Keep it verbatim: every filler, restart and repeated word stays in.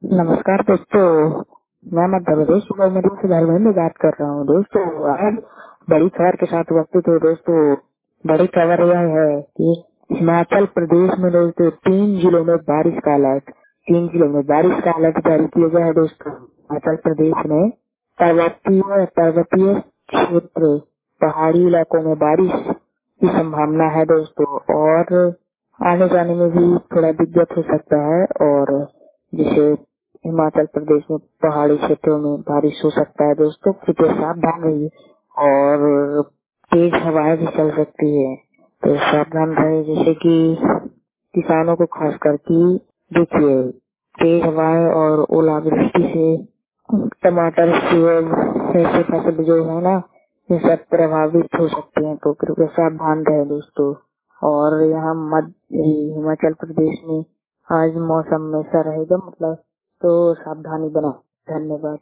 नमस्कार दोस्तों, मैं मध्य प्रदेश सुबह से धर्मेंद्र बात कर रहा हूँ। दोस्तों आज बड़ी खबर के साथ उपस्थित हो। दोस्तों बड़ी खबर यह है कि हिमाचल प्रदेश में दोस्तों तीन जिलों में बारिश का अलर्ट तीन जिलों में बारिश का अलर्ट जारी किया गया है। दोस्तों हिमाचल प्रदेश में पर्वतीय पर्वतीय क्षेत्र पहाड़ी इलाकों में बारिश की संभावना है दोस्तों, और आने जाने में भी थोड़ा दिक्कत हो सकता है, और जिसे हिमाचल प्रदेश में पहाड़ी क्षेत्रों में बारिश हो सकता है। दोस्तों कृपया सावधान रहिए, और तेज हवाएं भी चल सकती है, तो सावधान रहे। जैसे कि किसानों को खास करके देखिए, तेज हवाएं और ओलावृष्टि से टमाटर सेब ऐसे फसल जो है ना, ये सब प्रभावित हो सकते हैं, तो कृपया सावधान रहे दोस्तों। और यहाँ मध्य हिमाचल प्रदेश में आज मौसम ऐसा रहेगा, मतलब तो सावधानी बना। धन्यवाद।